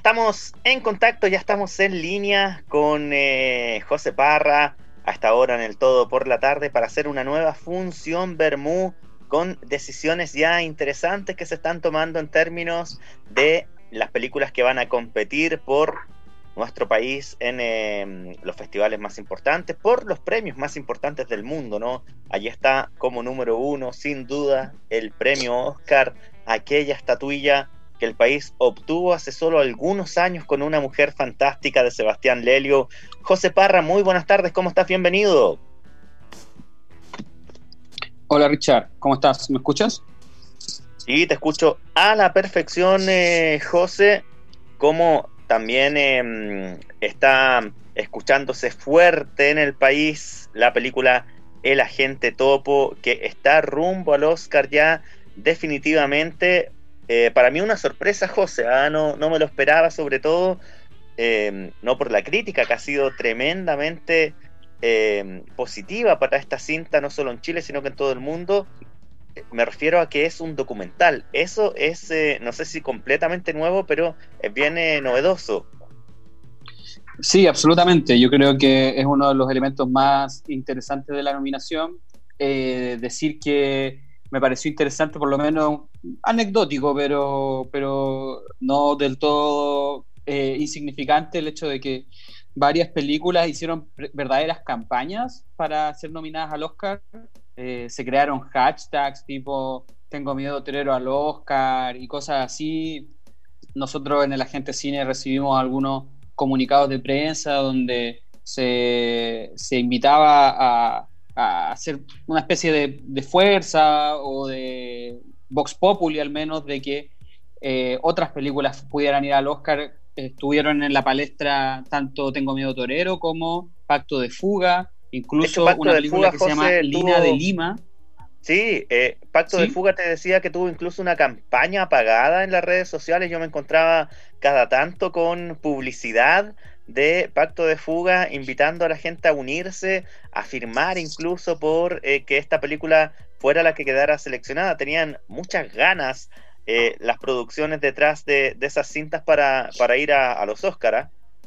estamos en contacto, ya estamos en línea con José Parra a esta hora en el Todo por la Tarde para hacer una nueva función Bermú con decisiones ya interesantes que se están tomando en términos de las películas que van a competir por nuestro país en los festivales más importantes, por los premios más importantes del mundo, ¿no? Allí está como número uno, sin duda, el premio Oscar, aquella estatuilla que el país obtuvo hace solo algunos años con Una mujer fantástica de Sebastián Lelio. José Parra, muy buenas tardes, ¿cómo estás? Bienvenido. Hola Richard, ¿cómo estás? ¿Me escuchas? Sí, te escucho a la perfección, José, como también está escuchándose fuerte en el país la película El Agente Topo, que está rumbo al Oscar ya definitivamente. Para mí una sorpresa, José, no me lo esperaba, sobre todo no por la crítica, que ha sido tremendamente positiva para esta cinta, no solo en Chile, sino que en todo el mundo. Me refiero a que es un documental. Eso es, no sé si completamente nuevo, pero es bien novedoso. Sí, absolutamente. Yo creo que es uno de los elementos más interesantes de la nominación. Decir que me pareció interesante, por lo menos anecdótico, pero no del todo insignificante, el hecho de que varias películas hicieron verdaderas campañas para ser nominadas al Oscar. Se crearon hashtags tipo "tengo miedo torero al Oscar" y cosas así. Nosotros en el Agente Cine recibimos algunos comunicados de prensa donde se invitaba a hacer una especie de fuerza o de Vox Populi al menos, de que otras películas pudieran ir al Oscar. Estuvieron en la palestra tanto Tengo miedo torero como Pacto de Fuga, incluso Pacto una de película Fuga, que José, se llama Lina de Lima. Sí, Pacto ¿Sí? de Fuga te decía que tuvo incluso una campaña pagada en las redes sociales. Yo me encontraba cada tanto con publicidad de Pacto de Fuga, invitando a la gente a unirse, a firmar incluso por que esta película fuera la que quedara seleccionada. Tenían muchas ganas las producciones detrás de esas cintas para ir a los Óscar.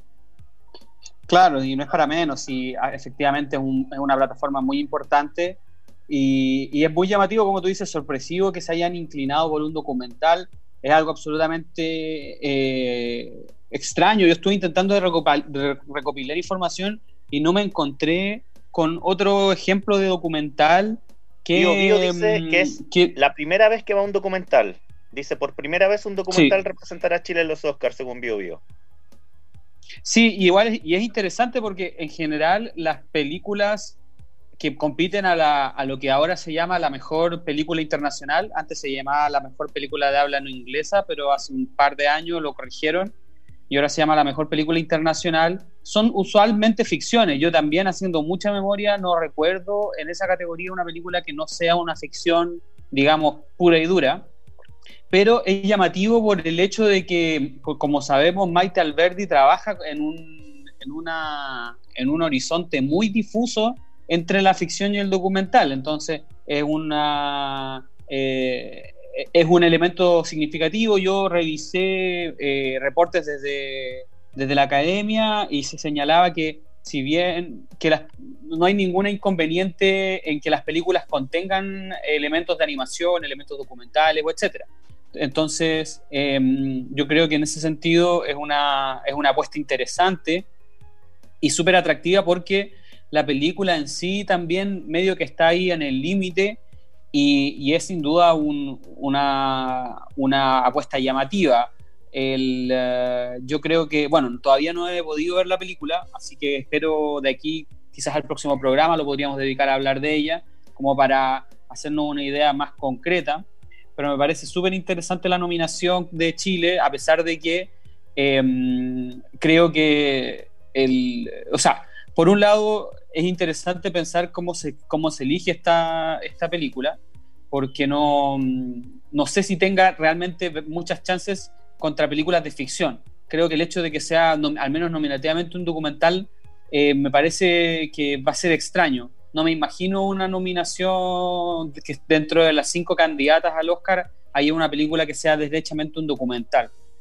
Claro, y no es para menos, y efectivamente es una plataforma muy importante. Y es muy llamativo, como tú dices, sorpresivo que se hayan inclinado por un documental. Es algo absolutamente extraño. Yo estuve intentando recopilar información y no me encontré con otro ejemplo de documental Bio dice que es que la primera vez que va un documental. Dice, por primera vez un documental sí, representará a Chile en los Oscars, según Bio. sí, y es interesante porque en general las películas que compiten a lo que ahora se llama la mejor película internacional. Antes se llamaba la mejor película de habla no inglesa, pero hace un par de años lo corrigieron y ahora se llama la mejor película internacional. Son usualmente ficciones. Yo también, haciendo mucha memoria, no recuerdo en esa categoría una película que no sea una ficción, digamos, pura y dura. Pero es llamativo por el hecho de que, como sabemos, Maite Alberdi trabaja en un horizonte muy difuso entre la ficción y el documental. Entonces es un elemento significativo. Yo revisé reportes desde la academia y se señalaba que, si bien no hay ningún inconveniente en que las películas contengan elementos de animación, elementos documentales, etcétera. Entonces yo creo que en ese sentido es una apuesta interesante y súper atractiva, porque la película en sí también medio que está ahí en el límite y es sin duda una apuesta llamativa. Yo creo que, bueno, todavía no he podido ver la película, así que espero de aquí, quizás al próximo programa lo podríamos dedicar a hablar de ella, como para hacernos una idea más concreta. Pero me parece súper interesante la nominación de Chile, a pesar de que creo que por un lado es interesante pensar cómo se elige esta película, porque no sé si tenga realmente muchas chances contra películas de ficción. Creo que el hecho de que sea al menos nominativamente un documental me parece que va a ser extraño. No me imagino una nominación que dentro de las 5 candidatas al Oscar haya una película que sea derechamente un documental.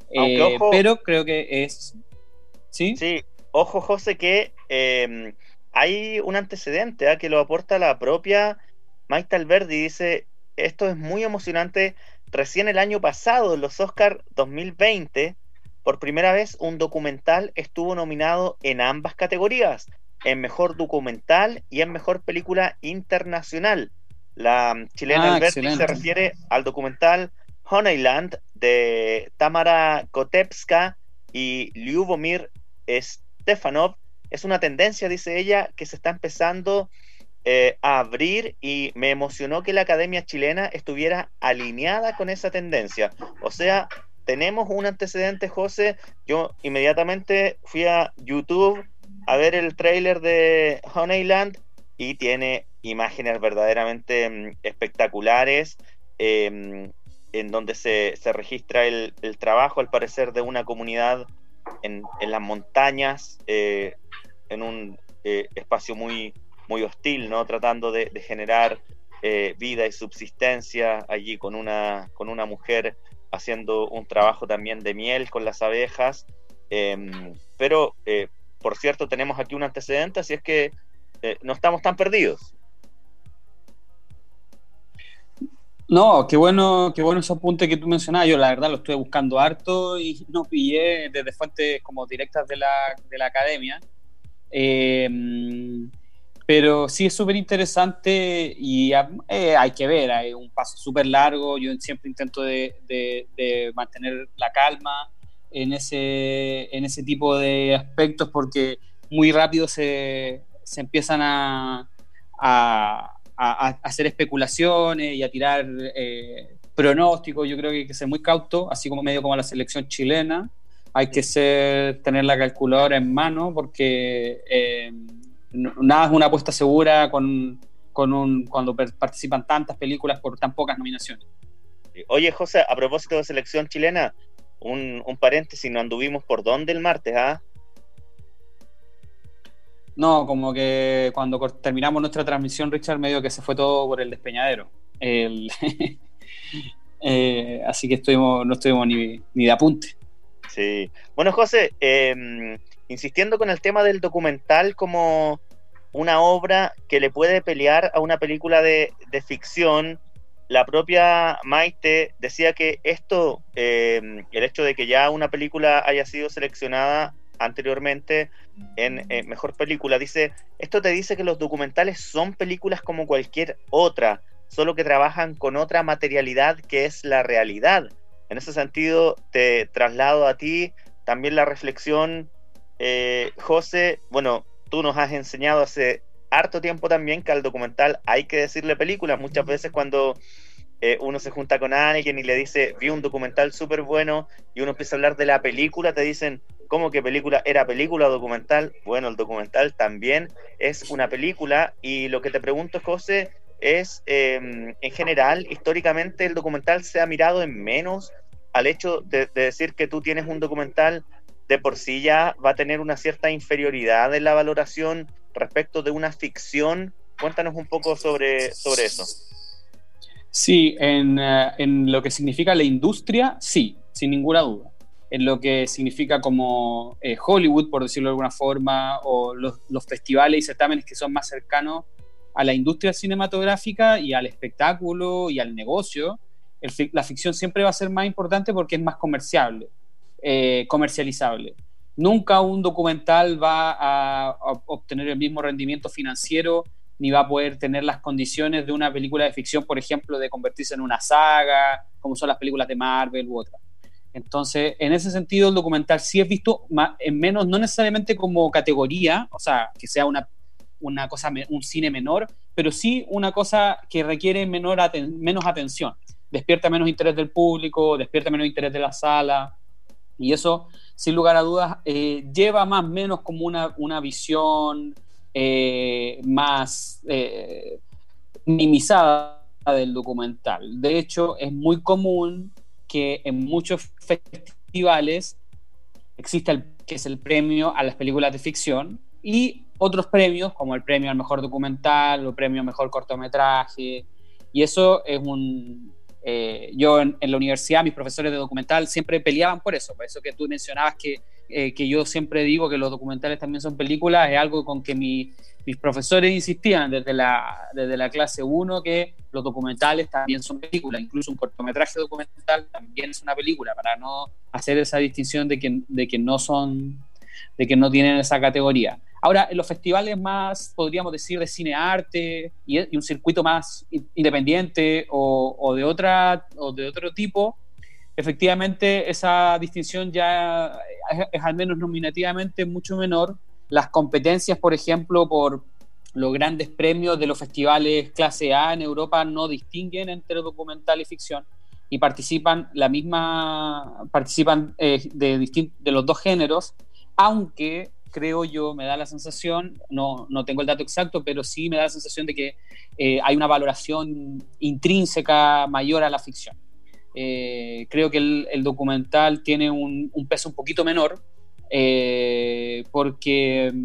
Aunque ojo, pero creo que es... ¿Sí? sí, ojo José, que hay un antecedente que lo aporta la propia Maite Alberdi. Dice, esto es muy emocionante. Recién el año pasado, en los Oscar 2020, por primera vez un documental estuvo nominado en ambas categorías, en Mejor Documental y en Mejor Película Internacional. La chilena Ah, Alberdi se excelente. refiere al documental Honeyland de Tamara Kotevska y Lyubomir Stefanov. Es una tendencia, dice ella, que se está empezando a abrir, y me emocionó que la Academia Chilena estuviera alineada con esa tendencia. O sea, tenemos un antecedente, José. Yo inmediatamente fui a YouTube a ver el tráiler de Honeyland y tiene imágenes verdaderamente espectaculares, en donde se registra el trabajo, al parecer, de una comunidad en las montañas, en un espacio muy hostil, ¿no? Tratando de generar vida y subsistencia allí con una mujer haciendo un trabajo también de miel con las abejas. Pero, por cierto, tenemos aquí un antecedente, así es que no estamos tan perdidos. No, qué bueno ese apunte que tú mencionabas. Yo la verdad lo estuve buscando harto y no pillé desde fuentes como directas de la academia. Eh, pero sí es súper interesante y hay que ver, hay un paso súper largo. Yo siempre intento de mantener la calma en ese tipo de aspectos porque muy rápido se empiezan a hacer especulaciones y a tirar pronósticos. Yo creo que hay que ser muy cauto, así como medio como la selección chilena. Hay que tener la calculadora en mano porque nada es una apuesta segura cuando participan tantas películas por tan pocas nominaciones. Oye, José, a propósito de selección chilena, un paréntesis, ¿no anduvimos por dónde el martes? No, como que cuando terminamos nuestra transmisión, Richard, medio que se fue todo por el despeñadero. El, así que no estuvimos ni de apunte. Sí. Bueno, José, insistiendo con el tema del documental como una obra que le puede pelear a una película de ficción, la propia Maite decía que esto, el hecho de que ya una película haya sido seleccionada anteriormente en mejor película, dice, esto te dice que los documentales son películas como cualquier otra, solo que trabajan con otra materialidad que es la realidad. En ese sentido, te traslado a ti también la reflexión, José. Bueno, tú nos has enseñado hace harto tiempo también que al documental hay que decirle película. Muchas veces cuando uno se junta con alguien y le dice, vi un documental súper bueno, y uno empieza a hablar de la película, te dicen, ¿cómo que película? ¿Era película o documental? Bueno, el documental también es una película, y lo que te pregunto, José, es, en general, históricamente el documental se ha mirado en menos. Al hecho de decir que tú tienes un documental, de por sí ya va a tener una cierta inferioridad en la valoración respecto de una ficción. Cuéntanos un poco sobre eso. Sí, en lo que significa la industria, sí, sin ninguna duda. En lo que significa como Hollywood, por decirlo de alguna forma, o los festivales y certámenes que son más cercanos a la industria cinematográfica y al espectáculo y al negocio, la ficción siempre va a ser más importante porque es más comercializable. Nunca un documental va a obtener el mismo rendimiento financiero ni va a poder tener las condiciones de una película de ficción, por ejemplo, de convertirse en una saga, como son las películas de Marvel u otras. Entonces, en ese sentido, el documental sí es visto en menos, no necesariamente como categoría, o sea, que sea una cosa, un cine menor, pero sí una cosa que requiere menos atención. Despierta menos interés del público, despierta menos interés de la sala, y eso, sin lugar a dudas, lleva más o menos como una visión más minimizada del documental. De hecho, es muy común que en muchos festivales exista que es el premio a las películas de ficción, y otros premios como el premio al mejor documental o el premio al mejor cortometraje, y eso Yo en la universidad, mis profesores de documental siempre peleaban por eso que tú mencionabas que yo siempre digo que los documentales también son películas, es algo con que mis profesores insistían desde la clase 1 que los documentales también son películas, incluso un cortometraje documental también es una película, para no hacer esa distinción de que no tienen esa categoría. Ahora, en los festivales más, podríamos decir, de cine-arte y un circuito más independiente o de otro tipo, efectivamente esa distinción ya es al menos nominativamente mucho menor. Las competencias, por ejemplo, por los grandes premios de los festivales clase A en Europa no distinguen entre documental y ficción y participan de los dos géneros, aunque creo yo, me da la sensación, no tengo el dato exacto, pero sí me da la sensación de que hay una valoración intrínseca mayor a la ficción. Creo que el documental tiene un peso un poquito menor, porque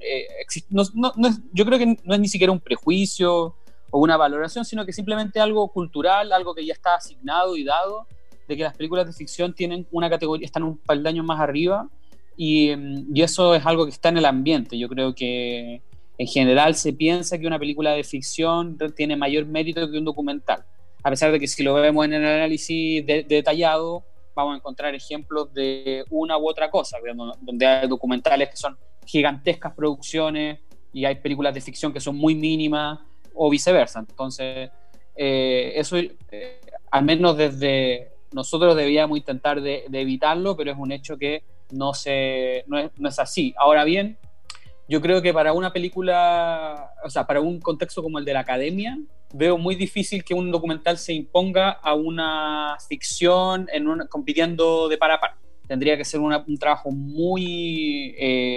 yo creo que no es ni siquiera un prejuicio o una valoración, sino que simplemente algo cultural, algo que ya está asignado y dado, de que las películas de ficción tienen una categoría, están un peldaño más arriba, y eso es algo que está en el ambiente. Yo creo que en general se piensa que una película de ficción tiene mayor mérito que un documental, a pesar de que si lo vemos en el análisis detallado vamos a encontrar ejemplos de una u otra cosa, donde hay documentales que son gigantescas producciones y hay películas de ficción que son muy mínimas o viceversa. Entonces eso al menos desde nosotros debíamos intentar de evitarlo, pero es un hecho que no es así. Ahora bien, yo creo que para una película, o sea, para un contexto como el de la academia, veo muy difícil que un documental se imponga a una ficción compitiendo de par a par. Tendría que ser un trabajo muy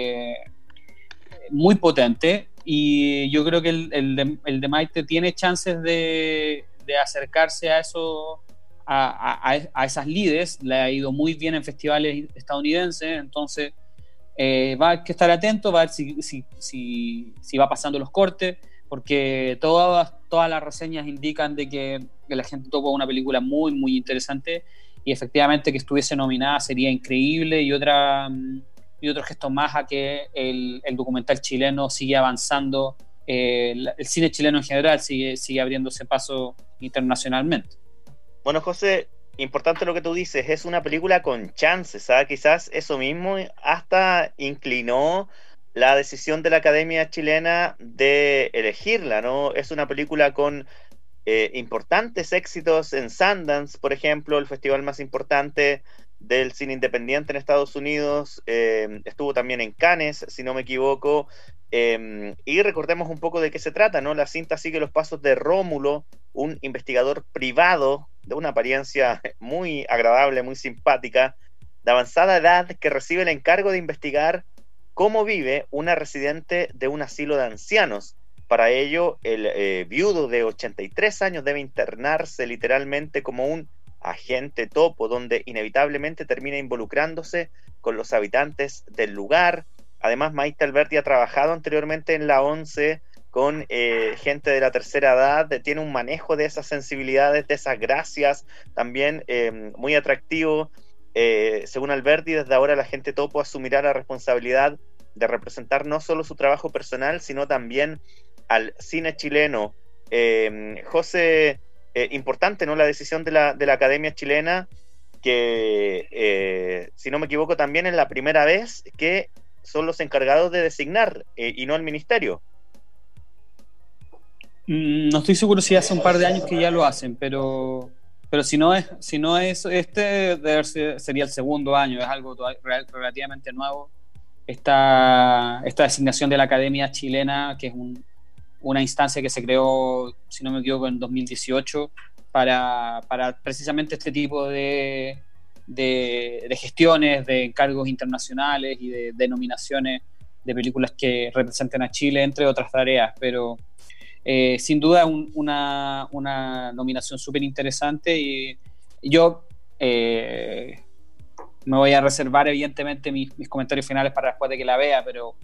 potente, y yo creo que el de Maite tiene chances de acercarse a eso, a esas lides. Le ha ido muy bien en festivales estadounidenses, entonces va a haber que estar atento, va a ver si va pasando los cortes, porque todas las reseñas indican de que La Gente Topo es una película muy, muy interesante, y efectivamente que estuviese nominada sería increíble, y otro gesto más a que el documental chileno sigue avanzando, el cine chileno en general sigue abriéndose paso internacionalmente. Bueno, José, importante lo que tú dices, es una película con chances, ¿sabes? Quizás eso mismo hasta inclinó la decisión de la Academia Chilena de elegirla, ¿no? Es una película con importantes éxitos en Sundance, por ejemplo, el festival más importante del cine independiente en Estados Unidos, estuvo también en Cannes, si no me equivoco, y recordemos un poco de qué se trata, ¿no? La cinta sigue los pasos de Rómulo, un investigador privado de una apariencia muy agradable, muy simpática, de avanzada edad, que recibe el encargo de investigar cómo vive una residente de un asilo de ancianos. Para ello, el viudo de 83 años debe internarse literalmente como un agente topo, donde inevitablemente termina involucrándose con los habitantes del lugar. Además, Maite Alberdi ha trabajado anteriormente en la ONCE con gente de la tercera edad, tiene un manejo de esas sensibilidades, de esas gracias, también muy atractivo. Según Alberdi, desde ahora la gente topo asumirá la responsabilidad de representar no solo su trabajo personal, sino también al cine chileno. José, importante, ¿no? La decisión de la Academia Chilena, que si no me equivoco también es la primera vez que son los encargados de designar y no el ministerio. No estoy seguro si hace un par de años que ya lo hacen, pero si no es sería el segundo año, es algo relativamente nuevo. Esta designación de la Academia Chilena, que es una instancia que se creó, si no me equivoco, en 2018 para precisamente este tipo de gestiones, de encargos internacionales y de nominaciones de películas que representen a Chile, entre otras tareas. Pero sin duda una nominación súper interesante, y yo me voy a reservar evidentemente mis comentarios finales para después de que la vea, pero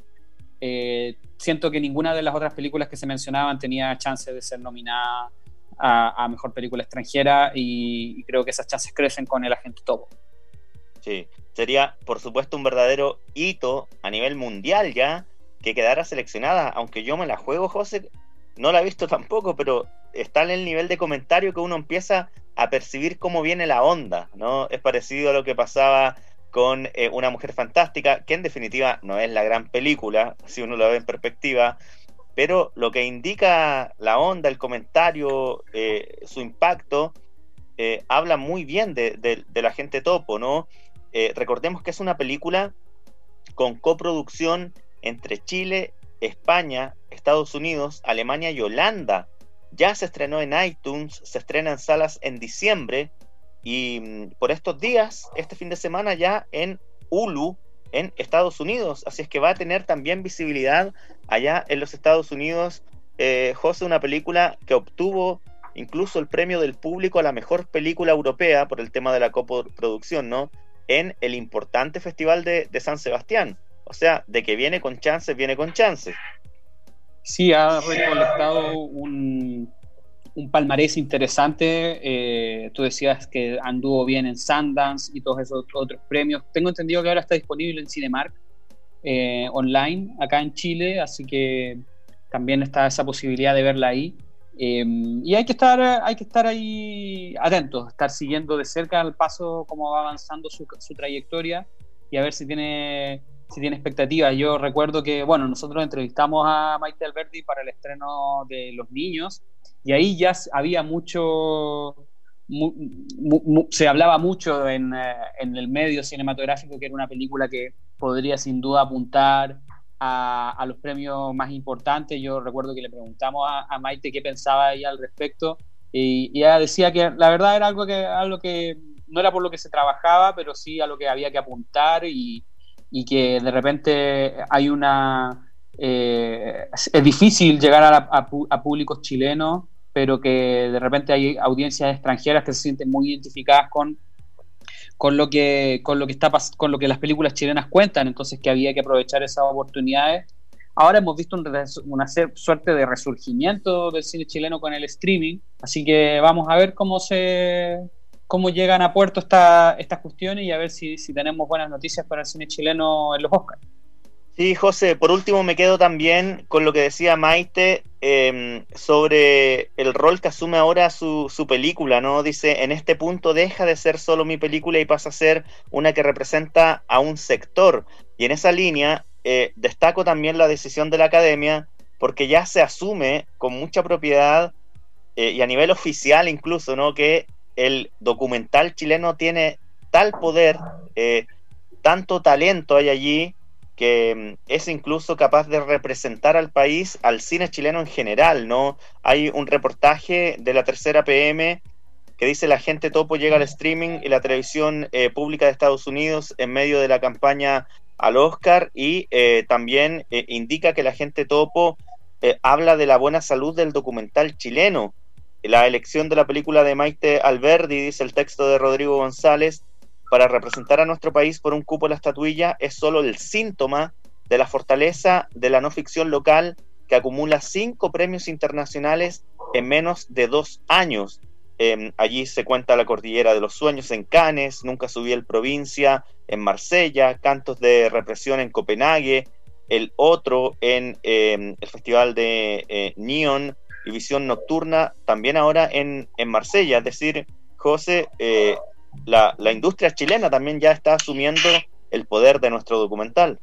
siento que ninguna de las otras películas que se mencionaban tenía chance de ser nominada a mejor película extranjera y creo que esas chances crecen con El Agente Topo. Sí, sería por supuesto un verdadero hito a nivel mundial ya que quedara seleccionada, aunque yo me la juego, José, no la he visto tampoco, pero está en el nivel de comentario que uno empieza a percibir cómo viene la onda, ¿no? Es parecido a lo que pasaba con Una Mujer Fantástica, que en definitiva no es la gran película, si uno lo ve en perspectiva, pero lo que indica la onda, el comentario, su impacto, habla muy bien del Agente Topo, ¿no? Recordemos que es una película con coproducción entre Chile, España, Estados Unidos, Alemania y Holanda. Ya se estrenó en iTunes, se estrena en salas en diciembre y por estos días, este fin de semana ya en Hulu, en Estados Unidos. Así es que va a tener también visibilidad allá en los Estados Unidos. José, una película que obtuvo incluso el premio del público a la mejor película europea por el tema de la coproducción, ¿no? En el importante festival de San Sebastián. O sea, de que viene con chances, viene con chances. Sí, ha recolectado un palmarés interesante. Tú decías que anduvo bien en Sundance y todos esos otros premios. Tengo entendido que ahora está disponible en Cinemark online acá en Chile, así que también está esa posibilidad de verla ahí. Y hay que estar ahí atentos, estar siguiendo de cerca el paso, cómo va avanzando su trayectoria y a ver si tiene expectativas. Yo recuerdo que, bueno, nosotros entrevistamos a Maite Alberdi para el estreno de Los Niños y ahí ya había se hablaba mucho en el medio cinematográfico que era una película que podría sin duda apuntar a los premios más importantes. Yo recuerdo que le preguntamos a Maite qué pensaba ella al respecto y ella decía que la verdad era algo que no era por lo que se trabajaba, pero sí a lo que había que apuntar y que de repente hay es difícil llegar a públicos chilenos, pero que de repente hay audiencias extranjeras que se sienten muy identificadas con lo que las películas chilenas cuentan, entonces que había que aprovechar esas oportunidades. Ahora hemos visto una suerte de resurgimiento del cine chileno con el streaming, así que vamos a ver cómo llegan a puerto estas cuestiones y a ver si tenemos buenas noticias para el cine chileno en los Oscars. Sí, José, por último me quedo también con lo que decía Maite sobre el rol que asume ahora su película, ¿no? Dice, en este punto deja de ser solo mi película y pasa a ser una que representa a un sector. Y en esa línea destaco también la decisión de la Academia, porque ya se asume con mucha propiedad y a nivel oficial incluso, ¿no? Que el documental chileno tiene tal poder, tanto talento hay allí, que es incluso capaz de representar al país, al cine chileno en general, ¿no? Hay un reportaje de la Tercera PM que dice: la Agente Topo llega al streaming y la televisión pública de Estados Unidos en medio de la campaña al Oscar, y también indica que la Agente Topo habla de la buena salud del documental chileno. La elección de la película de Maite Alberdi, dice el texto de Rodrigo González, para representar a nuestro país por un cupo en la estatuilla es solo el síntoma de la fortaleza de la no ficción local, que acumula 5 premios internacionales en menos de 2 años. Allí se cuenta La Cordillera de los Sueños en Cannes, Nunca subí el Provincia en Marsella, Cantos de Represión en Copenhague, El Otro en el Festival de Neon y Visión Nocturna también ahora en Marsella. Es decir, José, la industria chilena también ya está asumiendo el poder de nuestro documental.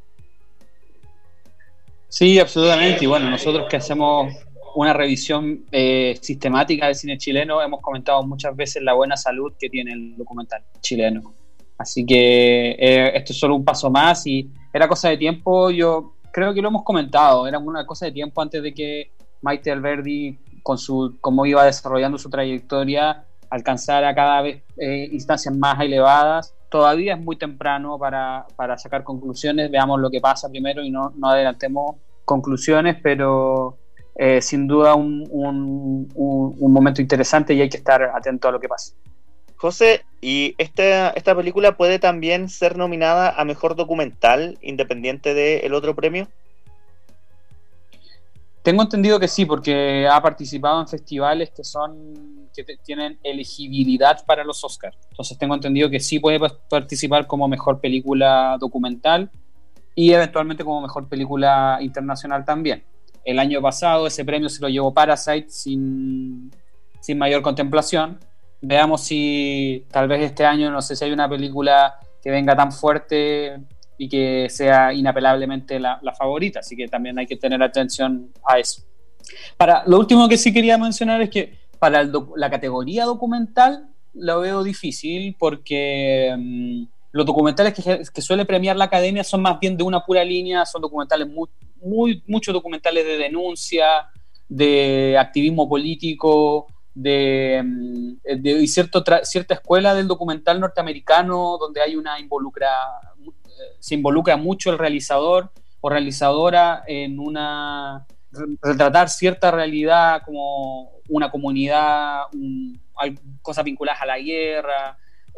Sí, absolutamente. Y bueno, nosotros que hacemos una revisión sistemática del cine chileno, hemos comentado muchas veces la buena salud que tiene el documental chileno. Así que esto es solo un paso más y era cosa de tiempo. Yo creo que lo hemos comentado, era una cosa de tiempo antes de que Maite Alberdi, cómo iba desarrollando su trayectoria, alcanzara cada vez instancias más elevadas. Todavía es muy temprano para sacar conclusiones, veamos lo que pasa primero y no adelantemos conclusiones, pero sin duda un momento interesante y hay que estar atento a lo que pasa. José, ¿y esta película puede también ser nominada a Mejor Documental, independiente del otro premio? Tengo entendido que sí, porque ha participado en festivales tienen elegibilidad para los Oscars. Entonces tengo entendido que sí puede participar como mejor película documental y eventualmente como mejor película internacional también. El año pasado ese premio se lo llevó Parasite sin mayor contemplación. Veamos si tal vez este año, no sé si hay una película que venga tan fuerte y que sea inapelablemente la favorita, así que también hay que tener atención a eso. Lo último que sí quería mencionar es que para la categoría documental lo veo difícil porque los documentales que suele premiar la Academia son más bien de una pura línea, son documentales muchos documentales de denuncia, de activismo político, de cierta escuela del documental norteamericano donde hay se involucra mucho el realizador o realizadora en retratar cierta realidad como una comunidad, hay cosas vinculadas a la guerra.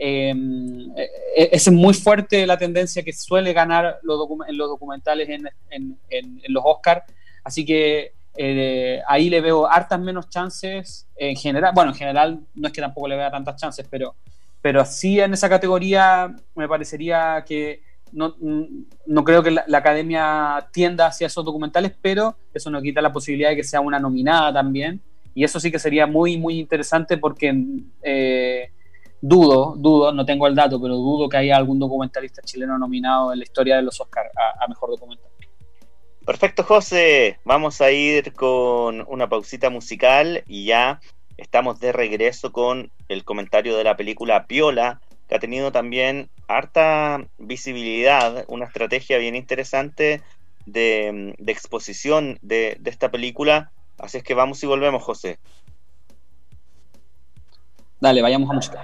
Es muy fuerte la tendencia que suele ganar en los documentales en los Oscars, así que ahí le veo hartas menos chances en general. Bueno, en general no es que tampoco le vea tantas chances, pero sí en esa categoría me parecería que no creo que la Academia tienda hacia esos documentales, pero eso no quita la posibilidad de que sea una nominada también, y eso sí que sería muy, muy interesante porque dudo, no tengo el dato, pero dudo que haya algún documentalista chileno nominado en la historia de los Oscars a mejor documental. Perfecto, José. Vamos a ir con una pausita musical y ya estamos de regreso con el comentario de la película Piola, que ha tenido también harta visibilidad, una estrategia bien interesante de exposición de esta película. Así es que vamos y volvemos, José. Dale, vayamos a música.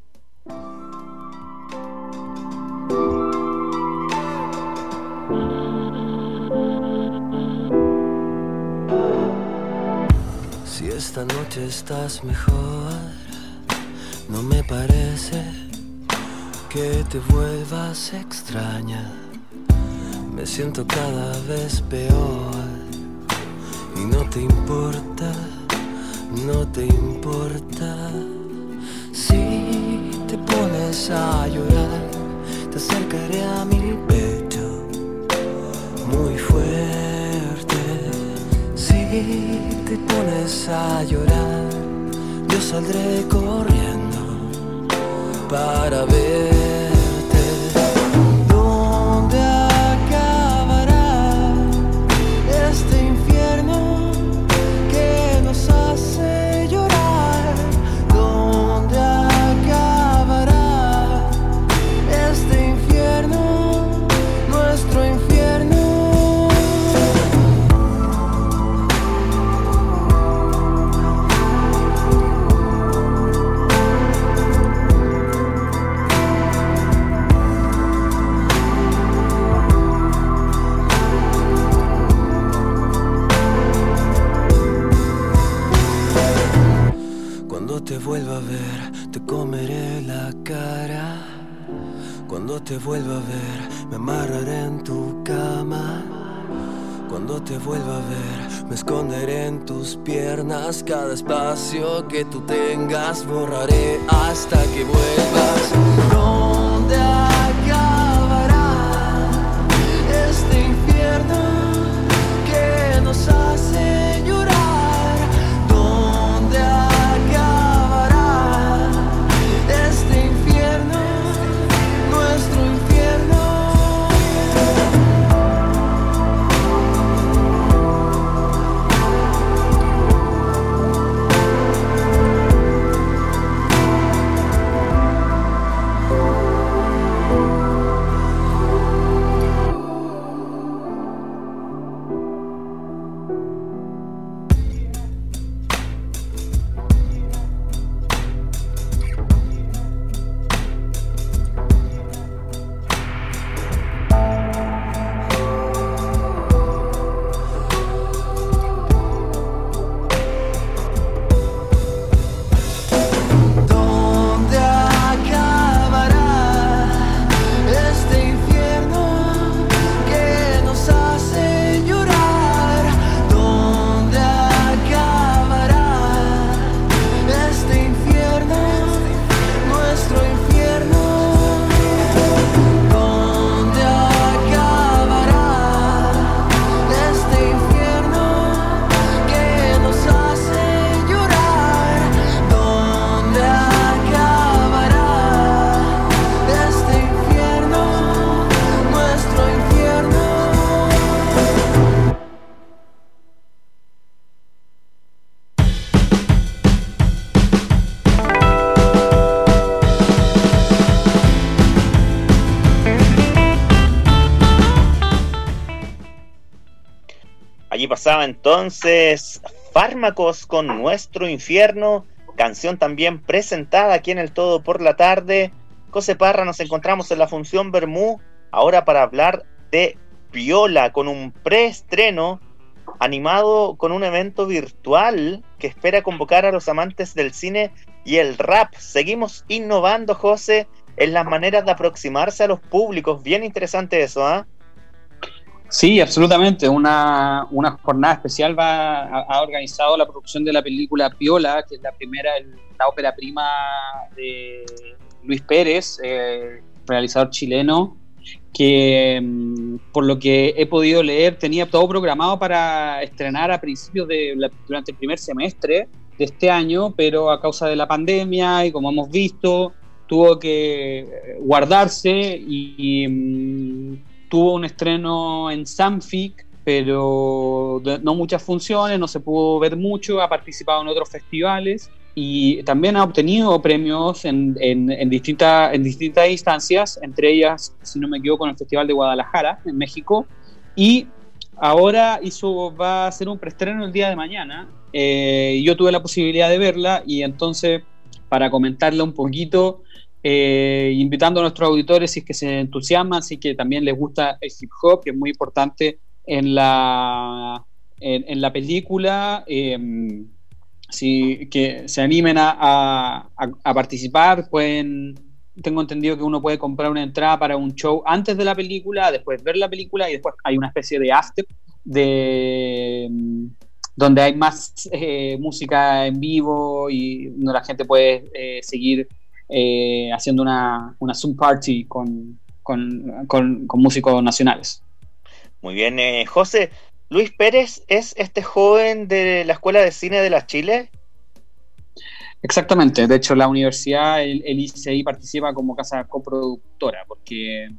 Si esta noche estás mejor, no me parece que te vuelvas extraña. Me siento cada vez peor y no te importa, no te importa. Si te pones a llorar, te acercaré a mi pecho muy fuerte. Si te pones a llorar, yo saldré corriendo para verte. ¿Dónde acabará este infierno que nos hace llorar? ¿Dónde acabará este infierno, nuestro infierno? Cuando te vuelva a ver, te comeré la cara. Cuando te vuelva a ver, me amarraré en tu cama. Cuando te vuelva a ver, me esconderé en tus piernas. Cada espacio que tú tengas borraré hasta que vuelvas. ¿Dónde acabará este infierno que nos hace llorar? ¿Dónde acabará este infierno, nuestro infierno? Allí pasaba entonces Fármacos con Nuestro Infierno, canción también presentada aquí en El Todo por la Tarde. José Parra, nos encontramos en la función Bermú, ahora para hablar de Piola, con un preestreno animado con un evento virtual que espera convocar a los amantes del cine y el rap. Seguimos innovando, José, en las maneras de aproximarse a los públicos. Bien interesante eso, ¿ah? Sí, absolutamente. Una jornada especial ha organizado la producción de la película Piola, que es la primera, la ópera prima de Luis Pérez, realizador chileno, que por lo que he podido leer tenía todo programado para estrenar a principios durante el primer semestre de este año, pero a causa de la pandemia y como hemos visto tuvo que guardarse y tuvo un estreno en Sanfic, pero no muchas funciones, no se pudo ver mucho, ha participado en otros festivales y también ha obtenido premios en distintas instancias, entre ellas, si no me equivoco, en el Festival de Guadalajara, en México, y ahora va a hacer un preestreno el día de mañana. Yo tuve la posibilidad de verla y entonces, para comentarla un poquito, invitando a nuestros auditores, si es que se entusiasman, si es que también les gusta el hip hop, que es muy importante en la película, que se animen a participar. Tengo entendido que uno puede comprar una entrada para un show antes de la película, después ver la película y después hay una especie de after donde hay más música en vivo y donde la gente puede seguir haciendo una Zoom party con músicos nacionales. Muy bien, José. ¿Luis Pérez es este joven de la Escuela de Cine de la Chile? Exactamente. De hecho, la universidad, el ICI, participa como casa coproductora porque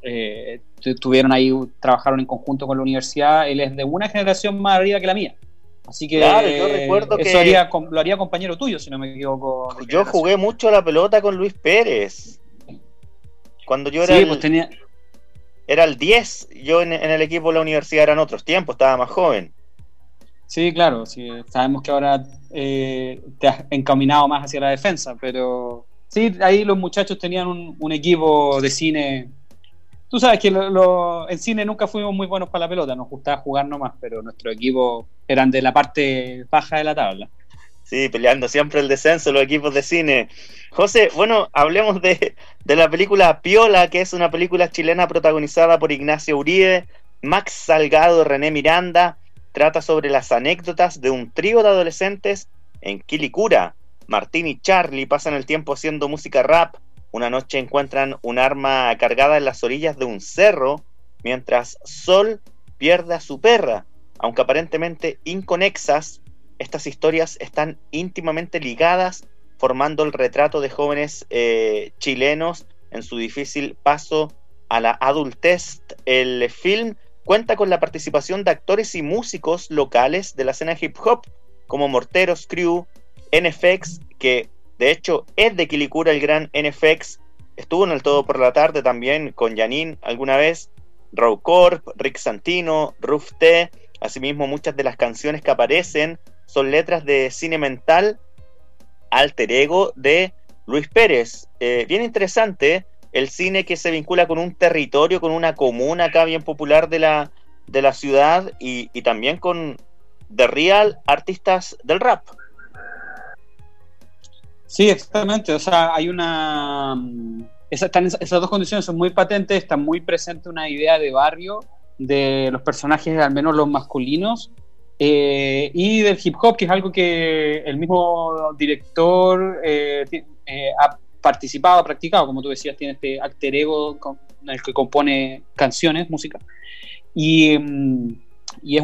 trabajaron en conjunto con la universidad. Él es de una generación más arriba que la mía. Así que claro, yo recuerdo eso lo haría compañero tuyo, si no me equivoco. Yo jugué mucho a la pelota con Luis Pérez. Cuando yo era, era el 10, yo en el equipo de la universidad eran otros tiempos, estaba más joven. Sí, claro, sí, sabemos que ahora te has encaminado más hacia la defensa, pero sí, ahí los muchachos tenían un equipo de cine. Tú sabes que en cine nunca fuimos muy buenos para la pelota, nos gustaba jugar nomás, pero nuestro equipo eran de la parte baja de la tabla. Sí, peleando siempre el descenso los equipos de cine. José, bueno, hablemos de la película Piola, que es una película chilena protagonizada por Ignacio Uribe, Max Salgado, René Miranda. Trata sobre las anécdotas de un trío de adolescentes en Quilicura. Martín y Charlie pasan el tiempo haciendo música rap. Una noche encuentran un arma cargada en las orillas de un cerro, mientras Sol pierde a su perra. Aunque aparentemente inconexas, estas historias están íntimamente ligadas, formando el retrato de jóvenes chilenos en su difícil paso a la adultez. El film cuenta con la participación de actores y músicos locales de la escena hip hop, como Morteros Crew, NFX, que de hecho es de Quilicura el gran NFX, estuvo en El Todo por la Tarde también con Janine alguna vez, Raw Corp, Rick Santino, Ruf T. Asimismo, muchas de las canciones que aparecen son letras de Cine Mental, alter ego de Luis Pérez. Bien interesante, el cine que se vincula con un territorio, con una comuna acá bien popular de la ciudad y también con The Real, artistas del rap. Sí, exactamente. O sea, hay esas dos condiciones son muy patentes, está muy presente una idea de barrio de los personajes, al menos los masculinos, y del hip hop, que es algo que el mismo director ha participado, ha practicado, como tú decías, tiene este alter ego en el que compone canciones, música, y es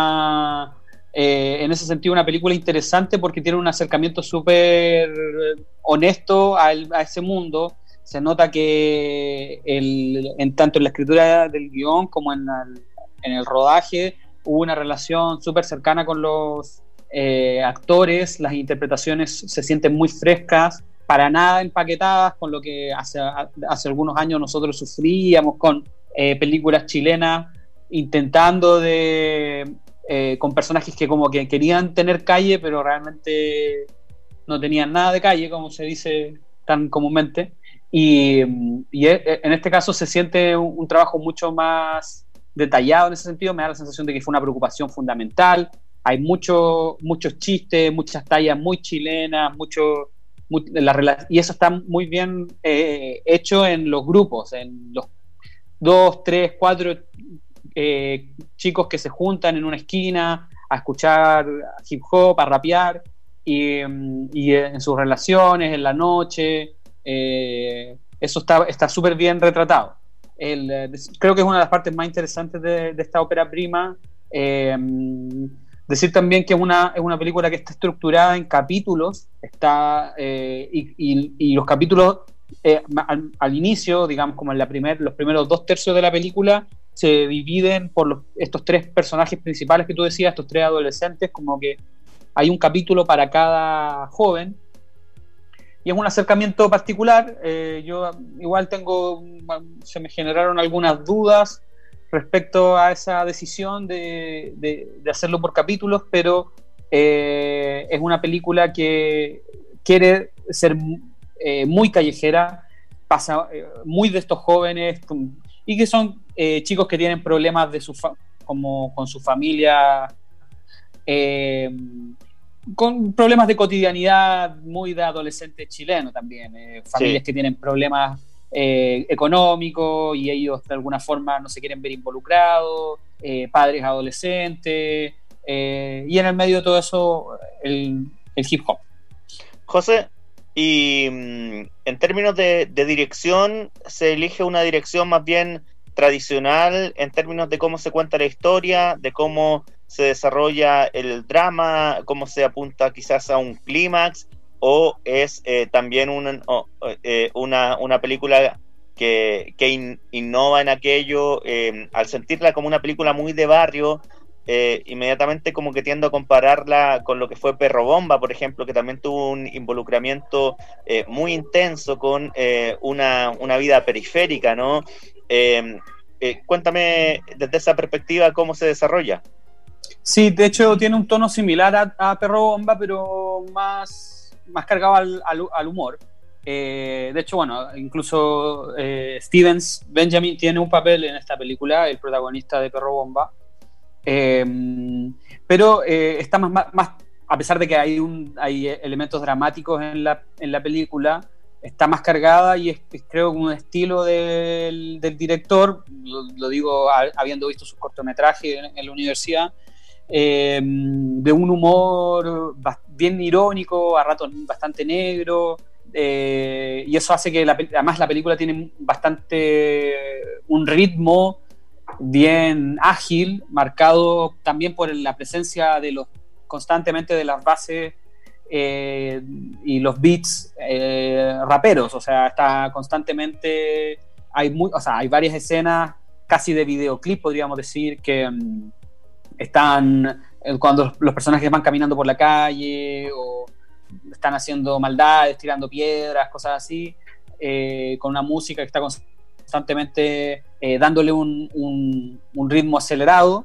en ese sentido una película interesante porque tiene un acercamiento súper honesto a ese mundo. Se nota que tanto en la escritura del guión como en el rodaje hubo una relación súper cercana con los actores. Las interpretaciones se sienten muy frescas, para nada empaquetadas con lo que hace algunos años nosotros sufríamos con películas chilenas intentando de con personajes que como que querían tener calle, pero realmente no tenían nada de calle, como se dice tan comúnmente. Y en este caso se siente un trabajo mucho más detallado en ese sentido. Me da la sensación de que fue una preocupación fundamental. Hay muchos chistes, muchas tallas muy chilenas, y eso está muy bien hecho en los grupos, en los 2, 3, 4 chicos que se juntan en una esquina a escuchar hip hop, a rapear, y en sus relaciones, en la noche, eso está súper bien retratado. Creo que es una de las partes más interesantes de esta ópera prima. Decir también que es una película que está estructurada en capítulos, y los capítulos al inicio, digamos como en los primeros 2/3 de la película, se dividen por estos 3 personajes principales que tú decías, estos 3 adolescentes, como que hay un capítulo para cada joven, y es un acercamiento particular. Yo igual se me generaron algunas dudas respecto a esa decisión de hacerlo por capítulos, pero es una película que quiere ser muy callejera, pasa muy de estos jóvenes, y que son chicos que tienen problemas como con su familia, con problemas de cotidianidad, muy de adolescente chileno también, familias que tienen problemas económicos y ellos de alguna forma no se quieren ver involucrados, padres adolescentes, y en el medio de todo eso el hip hop. José, y en términos de dirección, ¿se elige una dirección más bien tradicional en términos de cómo se cuenta la historia, de cómo se desarrolla el drama, cómo se apunta quizás a un clímax, o es también una película que innova en aquello, al sentirla como una película muy de barrio? Inmediatamente como que tiendo a compararla con lo que fue Perro Bomba, por ejemplo, que también tuvo un involucramiento muy intenso con una vida periférica, ¿no? Cuéntame desde esa perspectiva cómo se desarrolla. Sí, de hecho tiene un tono similar a Perro Bomba, pero más cargado al humor. De hecho, bueno, incluso Stevens Benjamin tiene un papel en esta película, el protagonista de Perro Bomba. Pero está más, a pesar de que hay elementos dramáticos en la película, está más cargada, y es creo un estilo del director, lo digo habiendo visto sus cortometrajes en la universidad, de un humor bien irónico, a ratos bastante negro, y eso hace que además la película tiene un ritmo bien ágil, marcado también por la presencia constantemente de las bases y los beats raperos. O sea, está constantemente, hay varias escenas casi de videoclip, podríamos decir, que están cuando los personajes van caminando por la calle o están haciendo maldades, tirando piedras, cosas así, con una música que está constantemente dándole un ritmo acelerado.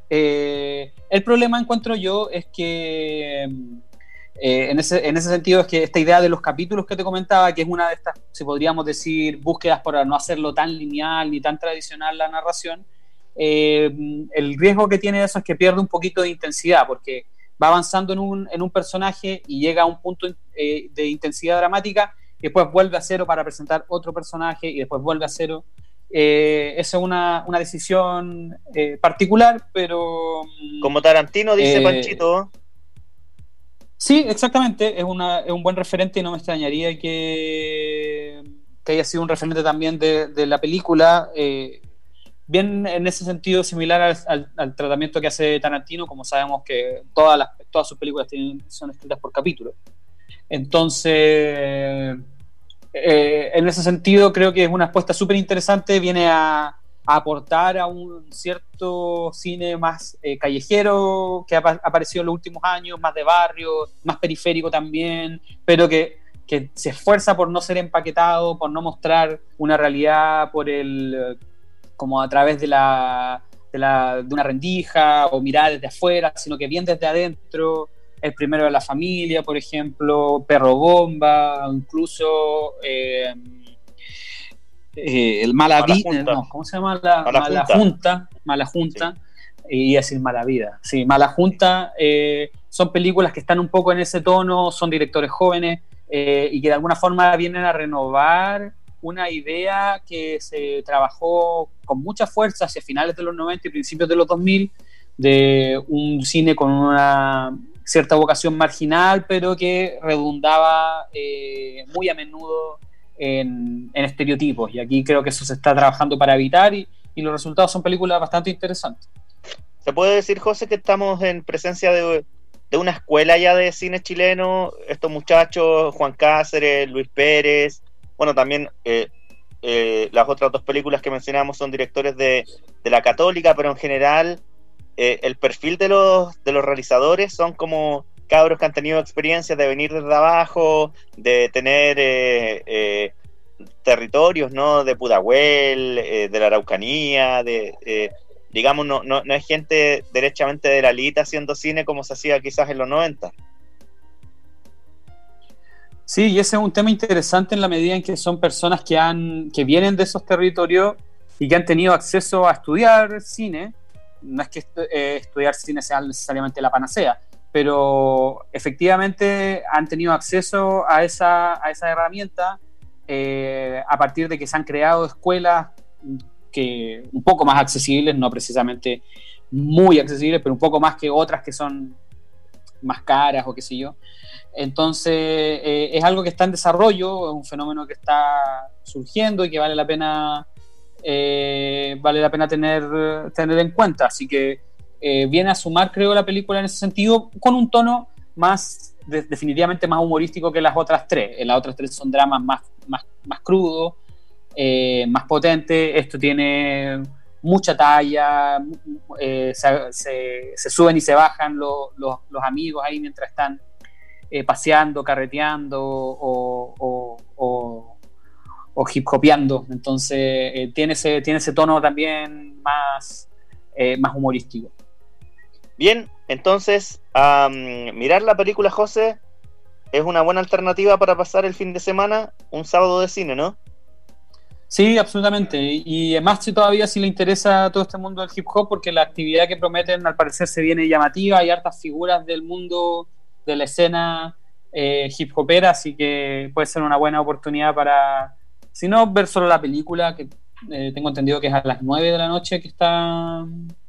El problema, encuentro yo, es que en ese sentido es que esta idea de los capítulos que te comentaba, que es una de estas, si podríamos decir, búsquedas para no hacerlo tan lineal ni tan tradicional la narración, el riesgo que tiene eso es que pierde un poquito de intensidad, porque va avanzando en un personaje y llega a un punto de intensidad dramática, y después vuelve a cero para presentar otro personaje, y después vuelve a cero. Esa es una decisión particular, pero... Como Tarantino dice Panchito. Sí, exactamente, es un buen referente, y no me extrañaría que haya sido un referente también de la película, bien en ese sentido similar al tratamiento que hace Tarantino. Como sabemos que todas sus películas son escritas por capítulos. Entonces, en ese sentido creo que es una apuesta súper interesante, viene a aportar a un cierto cine más callejero que ha aparecido en los últimos años, más de barrio, más periférico también, pero que se esfuerza por no ser empaquetado, por no mostrar una realidad como a través de de una rendija o mirada desde afuera, sino que bien desde adentro. El primero de la familia, por ejemplo, Perro Bomba, incluso el Mala Vida, no, ¿cómo se llama? Mala Junta, y decir Mala Vida. Sí, Mala Junta, son películas que están un poco en ese tono, son directores jóvenes y que de alguna forma vienen a renovar una idea que se trabajó con mucha fuerza hacia finales de los 90 y principios de los 2000, de un cine con una cierta vocación marginal, pero que redundaba muy a menudo en estereotipos. Y aquí creo que eso se está trabajando para evitar y los resultados son películas bastante interesantes. ¿Se puede decir, José, que estamos en presencia de una escuela ya de cine chileno? Estos muchachos, Juan Cáceres, Luis Pérez, bueno, también las otras dos películas que mencionamos son directores de la Católica, pero en general el perfil de los realizadores son como cabros que han tenido experiencias de venir desde abajo, de tener territorios, ¿no? De Pudahuel, de la Araucanía, digamos, no es gente derechamente de la elite haciendo cine como se hacía quizás en los 90. Sí, y ese es un tema interesante en la medida en que son personas que vienen de esos territorios y que han tenido acceso a estudiar cine. No es que estudiar cine sea necesariamente la panacea, pero efectivamente han tenido acceso a esa herramienta a partir de que se han creado escuelas que un poco más accesibles, no precisamente muy accesibles, pero un poco más que otras que son más caras o qué sé yo. Entonces es algo que está en desarrollo, es un fenómeno que está surgiendo y que vale la pena tener en cuenta. Así que viene a sumar, creo, la película en ese sentido, con un tono más definitivamente más humorístico que las otras tres. Las otras tres son dramas más crudos, más potentes. Esto tiene mucha talla, se suben y se bajan los amigos ahí mientras están paseando, carreteando o hip hopeando. Entonces tiene ese tono también más humorístico. Bien, entonces mirar la película, José, es una buena alternativa para pasar el fin de semana, un sábado de cine, ¿no? Sí, absolutamente. Y además si le interesa todo este mundo del hip hop, porque la actividad que prometen al parecer se viene llamativa, hay hartas figuras del mundo de la escena hip hopera, así que puede ser una buena oportunidad para, si no, ver solo la película, que tengo entendido que es a las 9 de la noche que va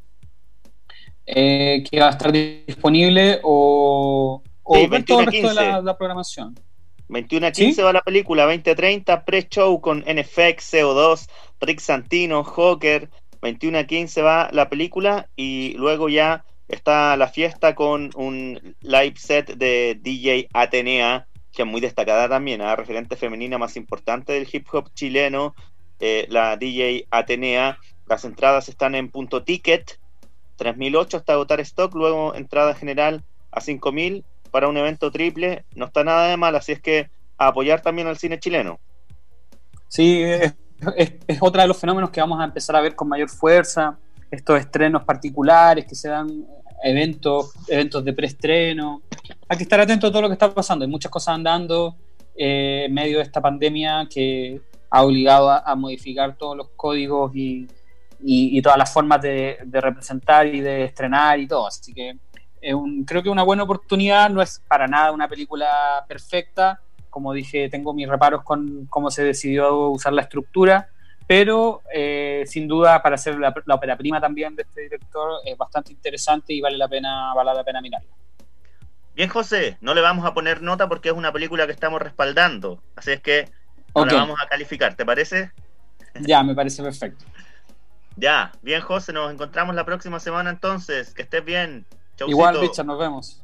a estar disponible, o sí, ver todo el resto de la programación. 21:15 ¿sí? Va la película, 20:30 pre-show con NFX, CO2, Rick Santino, Joker. 21:15 va la película y luego ya está la fiesta con un live set de DJ Atenea, que es muy destacada también, referente femenina más importante del hip hop chileno, la DJ Atenea. Las entradas están en Punto Ticket, 3.008 hasta agotar stock, luego entrada general a 5.000 para un evento triple. No está nada de mal, así es que a apoyar también al cine chileno. Sí, es otro de los fenómenos que vamos a empezar a ver con mayor fuerza, estos estrenos particulares que se dan, eventos de preestreno. Hay que estar atento a todo lo que está pasando, hay muchas cosas andando en medio de esta pandemia que ha obligado a modificar todos los códigos y todas las formas de representar y de estrenar y todo, así que creo que es una buena oportunidad. No es para nada una película perfecta, como dije, tengo mis reparos con cómo se decidió usar la estructura, pero sin duda para hacer la ópera prima también de este director es bastante interesante y vale la pena mirarla. Bien, José, no le vamos a poner nota porque es una película que estamos respaldando, así es que no la vamos a calificar, ¿te parece? Ya, me parece perfecto. Ya, bien, José, nos encontramos la próxima semana entonces, que estés bien. Chaucito. Igual, Richard, nos vemos.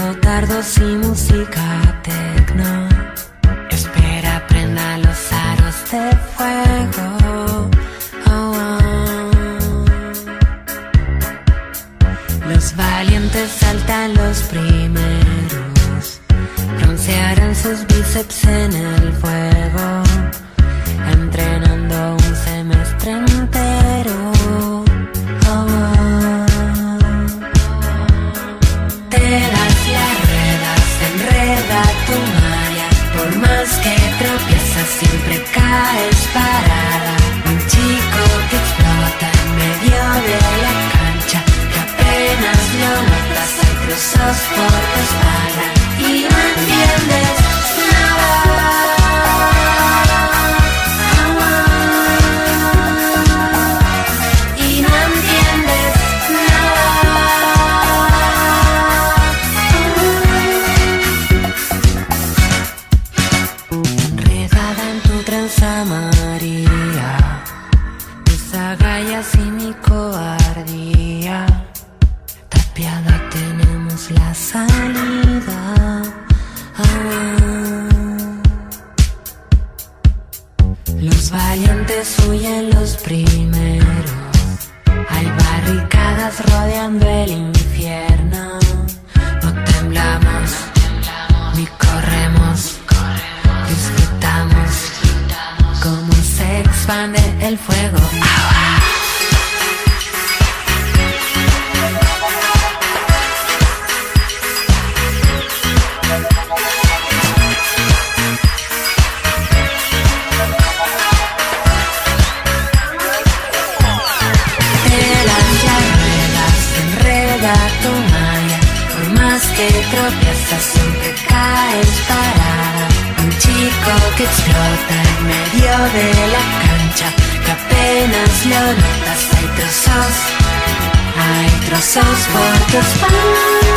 leotardos y música tecno. Espera, prenda los aros de fuego. Oh, oh. Los valientes saltan los primeros, broncearán sus bíceps en el fuego, entrenando un semestre entero. Oh, oh. Te das las ruedas, enreda tu malla, por más que tropiezas siempre caes parada. Un chico que explota en medio de la cancha, que apenas lo notas, hay trozos por tu espalda y no entiendes nada. Y no entiendes nada. Redada en tu tranza María, tus agallas y mi cobardía, tapiada tenemos la salida. Los valientes huyen los primeros, hay barricadas rodeando el infierno. No temblamos ni corremos, disfrutamos cómo se expande el fuego. Que tropiezas siempre caes parada. Un chico que explota en medio de la cancha, que apenas lo notas, hay trozos por tu espalda.